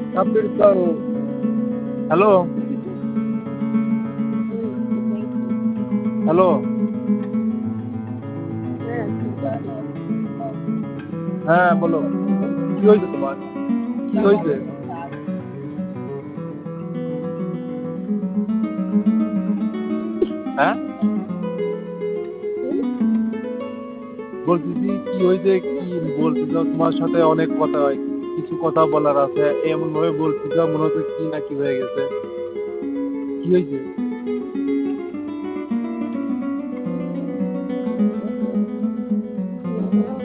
Capitão. Hello, hello. হ্যাঁ, বলো। কি হয়েছে তোমার? কি হয়েছে? হ্যাঁ, বলতেছি কি হয়েছে, কি বলতে চাও? তোমার সাথে অনেক কথা হয়, কিছু কথা বলার আছে। এমন ভাবে বলতে চাও মনে হচ্ছে কি না কি হয়ে গেছে। কি হয়েছে?